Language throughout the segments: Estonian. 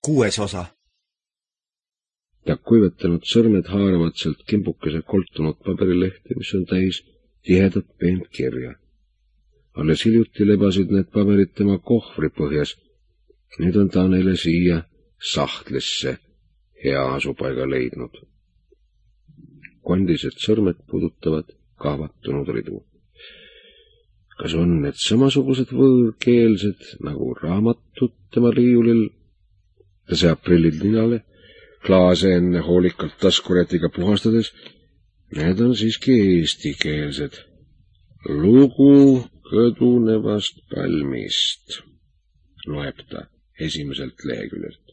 6. osa. ja kuivetanud sõrmed haaravad sealt kimbukese koltunud paberilehti, mis on täis tihedat peent kirja. Alles hiljuti lebasid need paberid tema kohvri põhjas. Nüüd on ta neile siia sahtlisse hea asupaiga leidnud. Kondised sõrmed puudutavad kahvatunud ridu. Kas on need samasugused võõrkeelsed nagu raamatud tema riiulil? Ta seab prillid ninale, klaase enne hoolikalt taskurätiga puhastades. Need on siiski eestikeelsed. Lugu kõdunevast palmist, loeb ta esimeselt leheküljelt.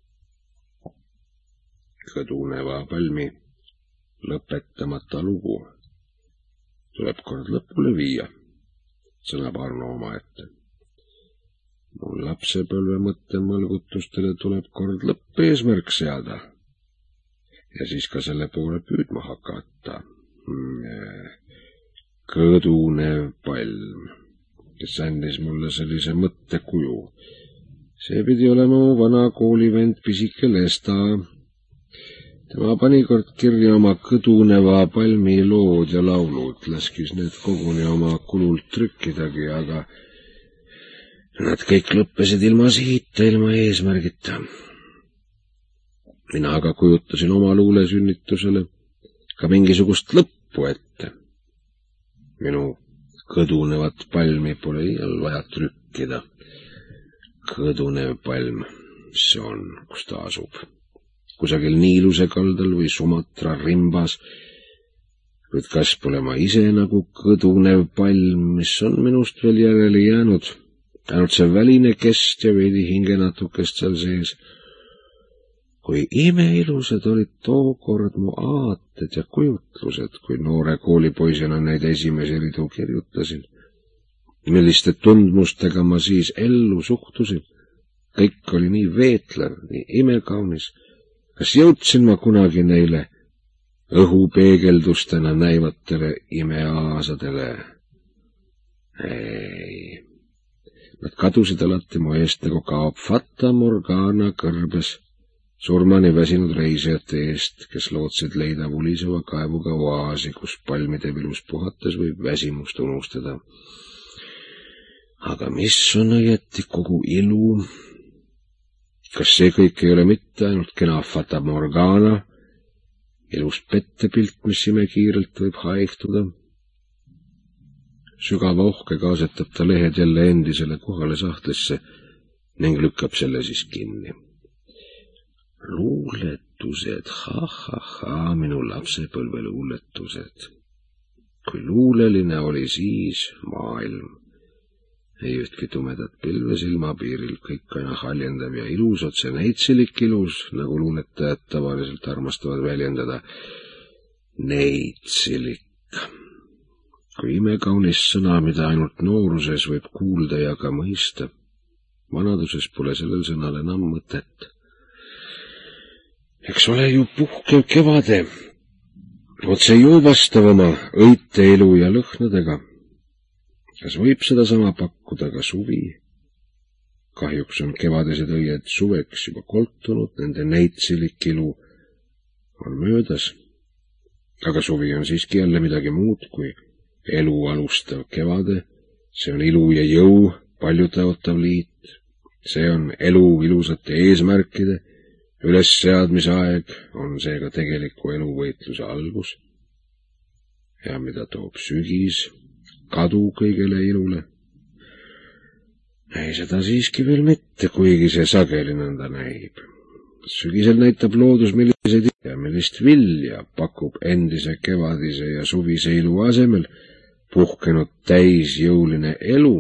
Kõduneva palmi lõpetamata lugu tuleb kord lõpule viia, sõnab Arno omaette. Mul lapsepõlve mõttemõlgutustele tuleb kord lõppeesmärk seada ja siis ka selle poole püüdma hakata. Kõdunev palm, kes andis mulle sellise mõttekuju. See pidi olema mu vana koolivend pisike Lesta. Tema pani kord kirja oma kõduneva palmi lood ja laulud, laskis need koguni oma kulult trükkidagi, aga nad kõik lõppesid ilma sihita, ilma eesmärgita. Mina aga kujutasin oma luulesünnitusele ka mingisugust lõppu ette. Minu kõdunevat palmi pole iial vaja trükkida. Kõdunev palm, mis see on, kus ta asub? Kusagil Niiluse kaldal või Sumatra rimbas. Kuid kas pole ma ise nagu kõdunev palm, mis on minust veel järele jäänud? Ainult see väline kest ja veidi hingenatukest seal sees. Kui imeilusad olid tookord mu aated ja kujutlused, kui noore koolipoisena neid esimesi ridu kirjutasin. Milliste tundmustega ma siis ellu suhtusin. Kõik oli nii veetlev, nii imekaunis. Kas jõudsin ma kunagi neile õhupeegeldustena näivatele imeaasadele? Ei. Nad kadusid alati mu eest, nagu kaob Fata Morgana kõrbes surmani väsinud reisijate eest, kes lootsid leida vuliseva kaevuga oaasi, kus palmide vilus puhates võib väsimust unustada. Aga mis on õieti kogu ilu? Kas see kõik ei ole mitte ainult kena Fata Morgana, ilus pettepilt, mis imekiirelt võib haihtuda? Sügava ohkega asetab ta lehed jälle endisele kohale sahtlisse ning lükkab selle siis kinni. Luuletused, ha-ha-ha, minu lapsepõlve luuletused. Kui luuleline oli siis maailm. Ei ühtki tumedat pilve silmapiiril, kõik aina haljendav ja ilus, otse neitsilik ilus, nagu luuletajad tavaliselt armastavad väljendada. Neitsilik. Kui imekaunis sõna, mida ainult nooruses võib kuulda ja ka mõista. Vanaduses pole sellel sõnal enam mõtet. Eks ole ju puhkev kevade, otse joovastav oma õite elu ja lõhnadega. Kas võib seda sama pakkuda ka suvi? Kahjuks on kevadesed õied suveks juba koltunud, nende neitsilik ilu on möödas. Aga suvi on siiski jälle midagi muud kui elu alustav kevade. See on ilu ja jõu paljutõotav liit. See on elu ilusate eesmärkide ülesseadmise aeg, on seega tegeliku eluvõitluse algus. Ja mida toob sügis? Kadu kõigele ilule? Ei, seda siiski veel mitte, kuigi see sageli nõnda näib. Sügisel näitab loodus, millist vilja pakub endise kevadise ja suvise ilu asemel puhkenud täisjõuline elu.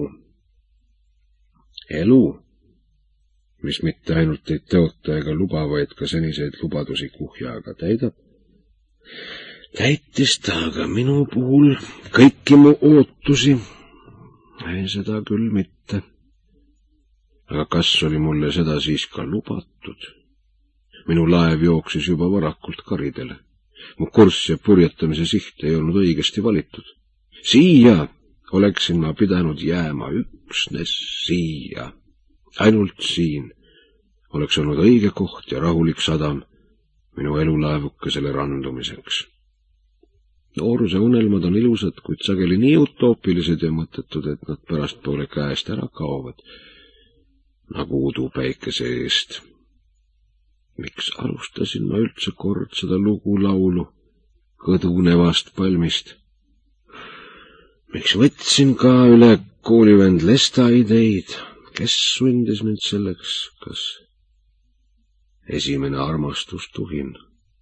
Elu, mis mitte ainult ei tõota ega luba, vaid ka seniseid lubadusi kuhjaga täidab. Täitis ta aga minu puhul kõiki mu ootusi. Ei, seda küll mitte. Aga kas oli mulle seda siis ka lubatud? Minu laev jooksis juba varakult karidele. Mu kurss ja purjetamise siht ei olnud õigesti valitud. Siia oleksin ma pidanud jääma, üksnes siia. Ainult siin, oleks olnud õige koht ja rahulik sadam minu elulaevukesele randumiseks. Nooruse unelmad on ilusad, kuid sageli nii utoopilised ja mõttetud, et nad pärastpoole käest ära kaovad, nagu udu päikese eest. Miks alustasin ma üldse kord seda lugu-laulu kõdunevast palmist? Miks võtsin ka üle koolivend Lesta ideid? Kes sundis mind selleks? Kas esimene armastustuhin?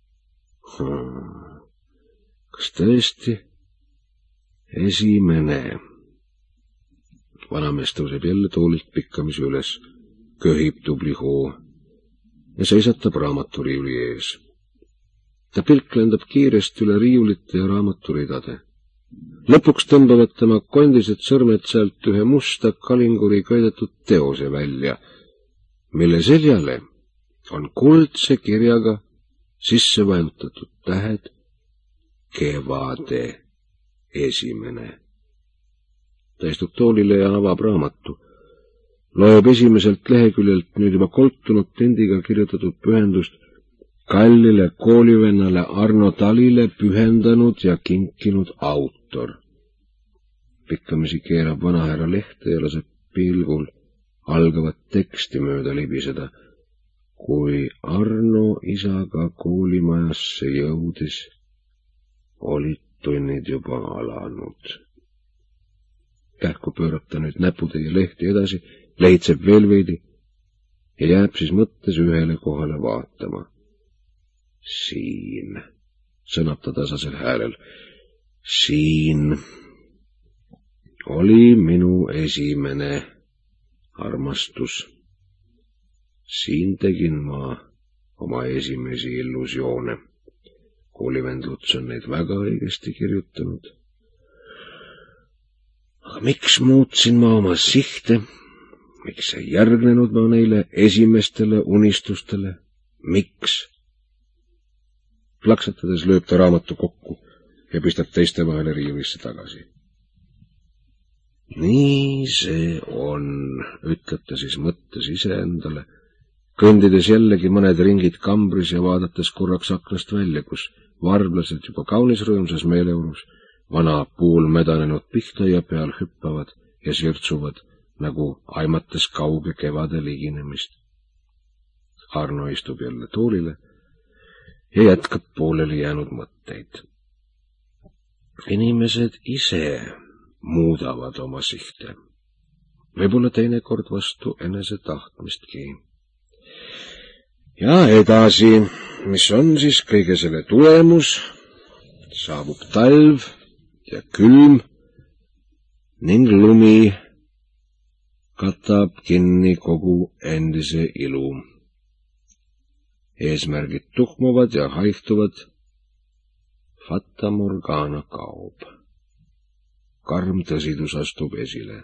Kas tõesti esimene? Vanamees tõuseb jälle toolilt pikkamisi üles, köhib tubli hoo ja seisatab raamaturiiuli ees. Ta pilk lendab kiiresti üle riiulite ja raamaturidade. Lõpuks tõmbavad tema kondised sõrmed sealt ühe musta kalinguri köidetud teose välja, mille seljale on kuldse kirjaga sisse vajutatud tähed Kevade esimene. Ta istub toolile ja avab raamatu. Loeb esimeselt leheküljelt nüüd juba koltunud tendiga kirjutatud pühendust kallile koolivennale Arno Talile pühendanud ja kinkinud autor. Pikkamisi keerab vanahärra lehte ja laseb pilgul algavat teksti mööda libiseda. Kui Arno isaga koolimajasse jõudis, olid tunnid juba alanud. Kähku pöörab ta nüüd näputäie lehti edasi, lehitseb veel veidi ja jääb siis mõttes ühele kohale vaatama. Siin, sõnab ta tasasel häälel, siin oli minu esimene armastus. Siin tegin ma oma esimesi illusioone. Koolivend Luts on neid väga õigesti kirjutanud. Aga miks muutsin ma oma sihte? Miks ei järgnenud ma neile esimestele unistustele? Miks? Plaksatades lööb ta raamatu kokku ja pistab teiste vahele riiulisse tagasi. Nii see on, ütleb ta siis mõttes iseendale, kõndides jällegi mõned ringid kambris ja vaadates korraks aknast välja, kus varblased juba kaunis rõõmsas meeleolus vana puul medanenud pihtaia peal hüppavad ja sirtsuvad, nagu aimates kauge kevade liginemist. Arno istub jälle toolile ja jätkab pooleli jäänud mõtteid. Inimesed ise muudavad oma sihte. Võib-olla teinekord vastu enese tahtmistki. Ja edasi, mis on siis kõige selle tulemus? Saabub talv ja külm ning lumi katab kinni kogu endise ilu. Eesmärgid tuhmuvad ja haihtuvad. Fata Morgana kaob. Karm tõsidus astub esile.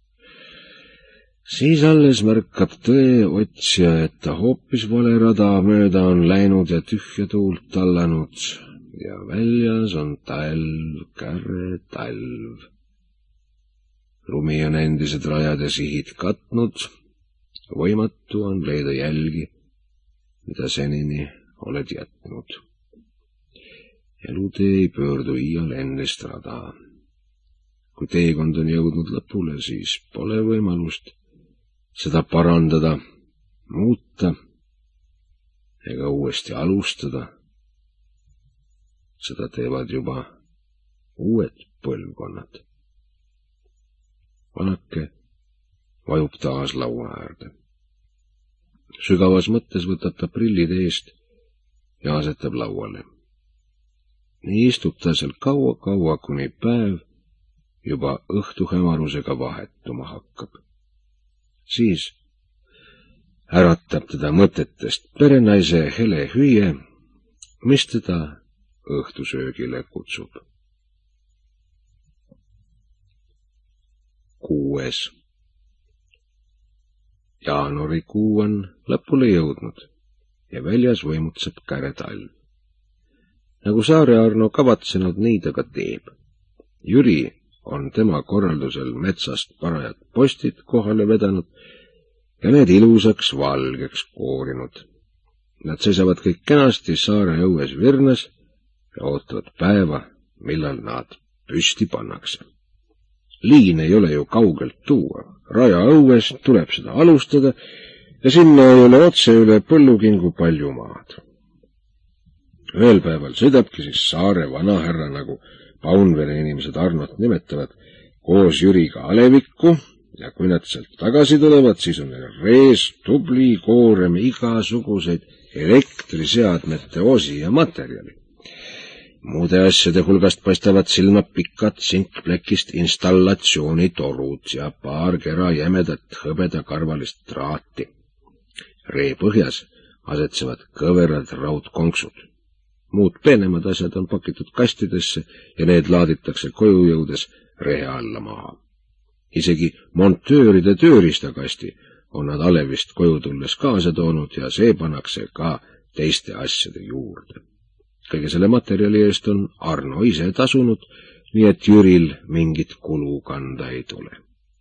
Siis alles märkab tõe otsija, et ta hoopis vale rada mööda on läinud ja tühja tuult tallanud ja väljas on talv, käre talv. Lumi on endised rajad ja sihid katnud, võimatu on leida jälgi, mida senini oled jätnud. Elutee ei pöördu iial endist rada. Kui teekond on jõudnud lõpule, siis pole võimalust seda parandada, muuta ega uuesti alustada. Seda teevad juba uued põlvkonnad. Vanake vajub taas laua äärde. Sügavas mõttes võtab ta prillid eest ja asetab lauale. Nii istub ta seal kaua, kuni päev juba õhtuhämarusega vahetuma hakkab. Siis äratab teda mõtetest perenaise hele hüüe, mis teda õhtusöögile kutsub. 6. Jaanuarikuu on lõpule jõudnud ja väljas võimutseb käre talv. Nagu Saare Arno kavatsenud, nii ta ka teeb. Jüri on tema korraldusel metsast parajad postid kohale vedanud ja need ilusaks valgeks koorinud. Nad seisavad kõik kenasti saare õues virnas ja ootavad päeva, millal nad püsti pannakse. Liin ei ole ju kaugelt tuua. Raja õues tuleb seda alustada ja sinna ei ole otse üle põllukingu palju maad. Ühel päeval sõidabki siis saare vanahärra, nagu Paunvere inimesed Arnot nimetavad, koos Jüriga alevikku ja kui nad sealt tagasi tulevad, siis on neil rees tubli koorem igasuguseid elektriseadmete osi ja materjali. Muude asjade hulgast paistavad silma pikad sinkplekist installatsioonitorud ja paar kera jämedat hõbedakarvalist traati. Ree põhjas asetsevad kõverad raudkonksud. Muud peenemad asjad on pakitud kastidesse ja need laaditakse koju jõudes rehe alla maha. Isegi montööride tööriistakasti on nad alevist koju tulles kaasa toonud ja see pannakse ka teiste asjade juurde. Kõige selle materjali eest on Arno ise tasunud, nii et Jüril mingit kulu kanda ei tule.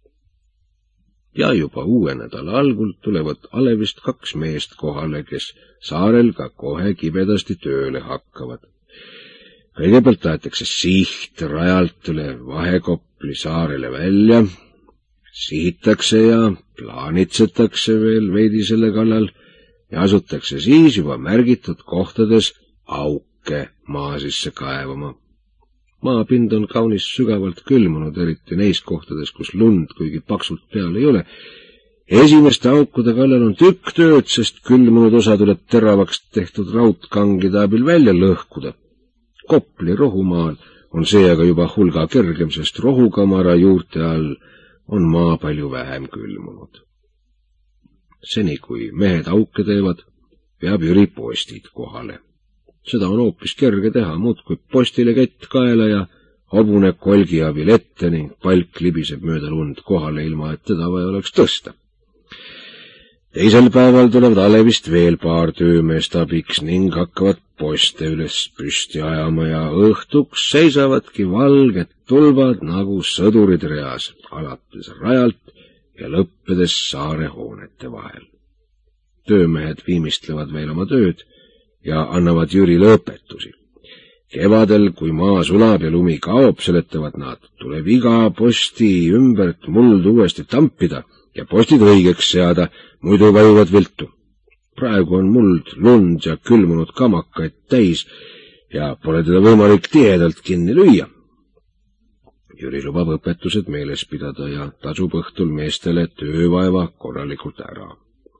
Ja juba uue nädala algul tulevad alevist 2 meest kohale, kes saarel ka kohe kibedasti tööle hakkavad. Kõigepealt tahetakse siht rajalt üle Vahekopli saarele välja, sihitakse ja plaanitsetakse veel veidi selle kallal ja asutakse siis juba märgitud kohtades auke maa sisse kaevama. Maapind on kaunis sügavalt külmunud, eriti neis kohtades, kus lund kuigi paksult peal ei ole. Esimeste aukude kallal on tükk tööd, sest külmunud osa tuleb teravaks tehtud raudkangide abil välja lõhkuda. Kopli rohumaal on see aga juba hulga kergem, sest rohukamara juurte all on maa palju vähem külmunud. Seni, kui mehed auke teevad, peab Jüri postid kohale. Seda on hoopis kerge teha, muudkui postile kett kaela ja hobune kolgi abil ette ning palk libiseb mööda lund kohale, ilma et teda vaja oleks tõsta. Teisel päeval tulevad alevist veel paar töömeest abiks ning hakkavad poste üles püsti ajama ja õhtuks seisavadki valged tulvad nagu sõdurid reas, alates rajalt ja lõppedes saare hoonete vahel. Töömehed viimistlevad veel oma tööd ja annavad Jürile õpetusi. Kevadel, kui maa sulab ja lumi kaob, seletavad nad, tuleb iga posti ümbert muld uuesti tampida ja postid õigeks seada, muidu vajuvad viltu. Praegu on muld, lund ja külmunud kamakaid täis ja pole teda võimalik tihedalt kinni lüüa. Jüri lubab õpetused meeles pidada ja tasub õhtul meestele töövaeva korralikult ära.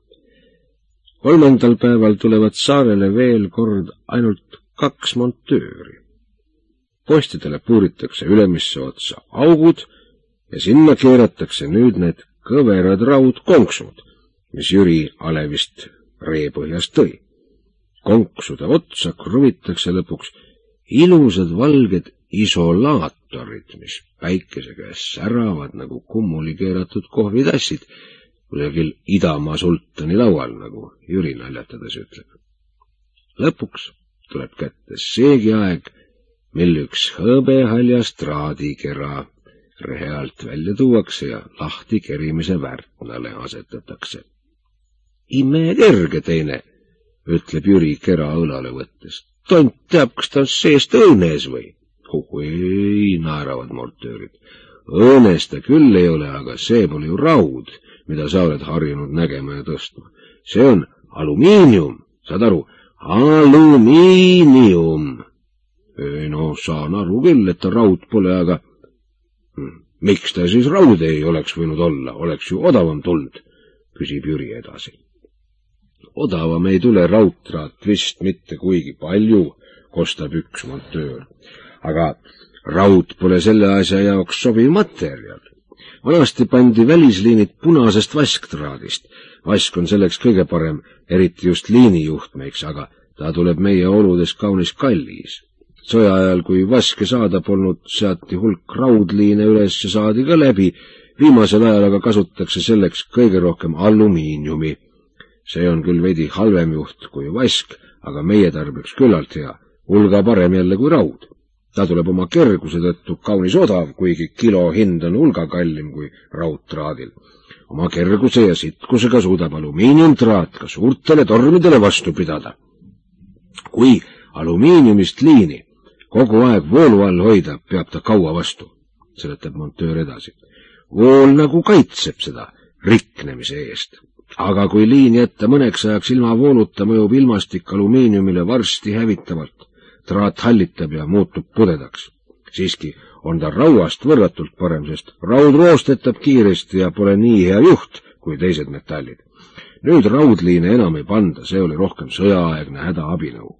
3. päeval tulevad saarele veel kord ainult 2 montööri. Postidele puuritakse ülemisse otsa augud ja sinna keeratakse nüüd need kõverad raudkonksud, mis Jüri alevist ree põhjas tõi. Konksude otsa kruvitakse lõpuks ilusad valged isolaatorid, mis päikese käes säravad nagu kummuli keeratud kohvitassid, kusagil Idamaa sultani laual, nagu Jüri naljatades ütleb. Lõpuks tuleb kätte seegi aeg, mil üks hõbehaljas traadikera rehe alt välja tuuakse ja lahti kerimise värtnale asetatakse. Imekerge teine, ütleb Jüri kera õlale võttes. Tont teab, kas ta on seest õõnes või? Ei, naeravad montöörid. Õõnes ta küll ei ole, aga see pole ju raud, mida sa oled harjunud nägema ja tõstma. See on alumiinium, saad aru? Alumiinium! No, saan aru küll, et ta raud pole, aga miks ta siis raud ei oleks võinud olla? Oleks ju odavam tulnud, küsib Jüri edasi. Odavam ei tule raudtraat vist mitte kuigi palju, kostab üks montöör. Aga raud pole selle asja jaoks sobiv materjal. Vanasti pandi välisliinid punasest vasktraadist. Vask on selleks kõige parem, eriti just liinijuhtmeiks, aga ta tuleb meie oludes kaunis kallis. Sõja ajal, kui vaske saada polnud, seati hulk raudliine üles ja saadi ka läbi. Viimasel ajal aga kasutatakse selleks kõige rohkem alumiiniumi. See on küll veidi halvem juht kui vask, aga meie tarbeks küllalt hea, hulga parem jälle kui raud. Ta tuleb oma kerguse tõttu kaunis odav, kuigi kilo hind on hulga kallim kui raudtraadil. oma kerguse ja sitkusega suudab alumiiniumtraat ka suurtele tormidele vastu pidada. Kui alumiiniumist liini kogu aeg voolu all hoida, peab ta kaua vastu, seletab montöör edasi. Vool nagu kaitseb seda riknemise eest. Aga kui liin jätta mõneks ajaks ilma vooluta, mõjub ilmastik alumiiniumile varsti hävitavalt. Traat hallitab ja muutub pudedaks. Siiski on ta rauast võrratult parem, sest raud roostetab kiiresti ja pole nii hea juht kui teised metallid. Nüüd raudliine enam ei panda, see oli rohkem sõjaaegne hädaabinõu.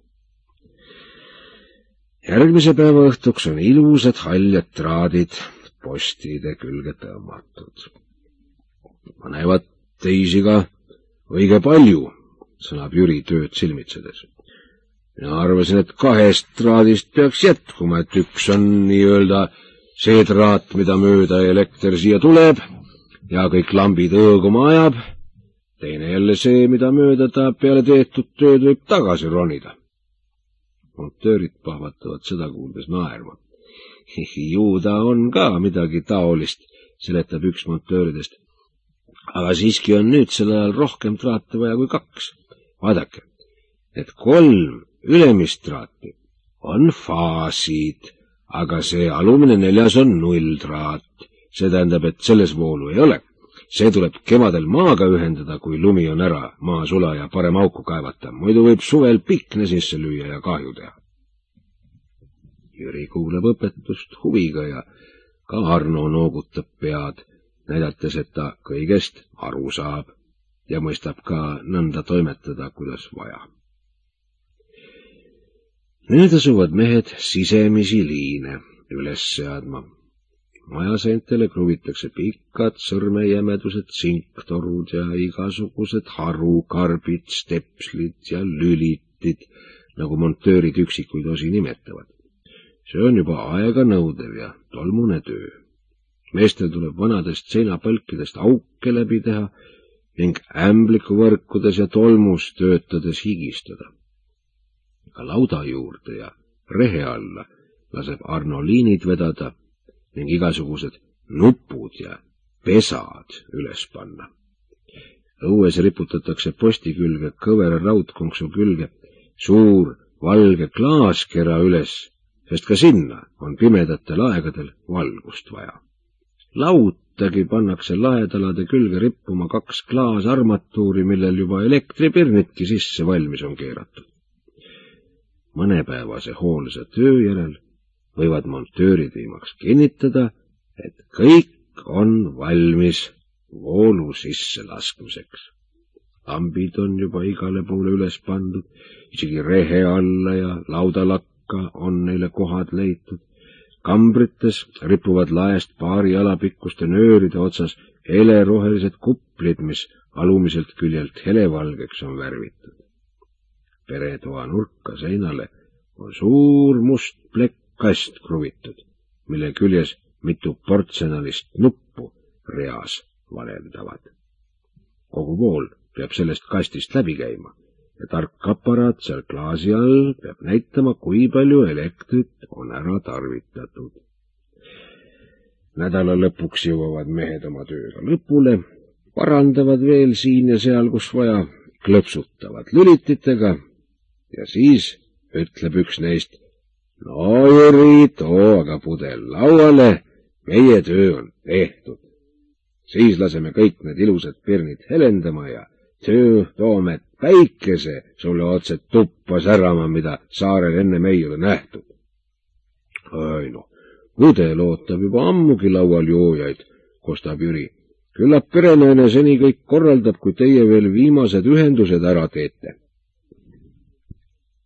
Järgmise päeva õhtuks on ilusad haljad traadid postide külge tõmmatud. Panevad teisi ka õige palju, sõnab Jüri tööd silmitsedes. Mina arvasin, et 2 traadist peaks jätkuma, et üks on nii-öelda see traat, mida mööda elekter siia tuleb ja kõik lambid õõguma ajab, teine jälle see, mida mööda ta peale tehtud tööd võib tagasi ronida. Montöörid pahvatavad seda kuuldes naerma. Ju ta on ka midagi taolist, seletab üks montööridest. Aga siiski on nüüd sel ajal rohkem traate vaja kui 2. Vaadake, et 3 ülemist traati on faasid, aga see alumine 4 on nulltraat. See tähendab, et selles voolu ei ole. See tuleb kevadel maaga ühendada, kui lumi on ära, maa sula ja parem auku kaevata. Muidu võib suvel pikne sisse lüüa ja kahju teha. Jüri kuuleb õpetust huviga ja ka Arno noogutab pead, näidates, et ta kõigest aru saab ja mõistab ka nõnda toimetada, kuidas vaja. Nüüd asuvad mehed sisemisi liine üles seadma. Majaseintele kruvitakse pikad sõrmejämedused sinktorud ja igasugused harukarbid, stepslid ja lülitid, nagu montöörid üksikuid osi nimetavad. See on juba aega nõudev ja tolmune töö. Meestel tuleb vanadest seinapõlkidest auke läbi teha ning ämblikuvõrkudes ja tolmus töötades higistada. Ka lauda juurde ja rehe alla laseb Arno liinid vedada ning igasugused nupud ja pesad üles panna. Õues riputatakse posti külge kõvera raudkonksu külge suur valge klaaskera üles, sest ka sinna on pimedatel aegadel valgust vaja. Lautagi pannakse laedalade külge rippuma 2 klaasarmatuuri, millel juba elektripirnitki sisse valmis on keeratud. Mõnepäevase hoolsa töö järel võivad montöörid viimaks kinnitada, et kõik on valmis voolu sisse laskmiseks. Lambid on juba igale poole üles pandud, isegi rehe alla ja laudalakka on neile kohad leitud. Kambrites ripuvad laest paari jalapikkuste nööride otsas helerohelised kuplid, mis alumiselt küljelt helevalgeks on värvitud. Peretoa nurka seinale on suur must plekkkast kruvitud, mille küljes mitu portsenalist nuppu reas valeldavad. Kogu vool peab sellest kastist läbi käima ja tark aparaat seal klaasi all peab näitama, kui palju elektrit on ära tarvitatud. Nädala lõpuks jõuavad mehed oma tööga lõpule, parandavad veel siin ja seal, kus vaja, klõpsutavad lülititega ja siis ütleb üks neist: no Jüri, too aga pudel lauale, meie töö on tehtud. Siis laseme kõik need ilusad pirnid helendama ja toome päikese sulle otse tuppa särama, mida saarel ennem ei ole nähtud. Ai no, pudel ootab juba ammugi laual joojaid, kostab Jüri. Küllap peremeene seni kõik korraldab, kui teie veel viimased ühendused ära teete.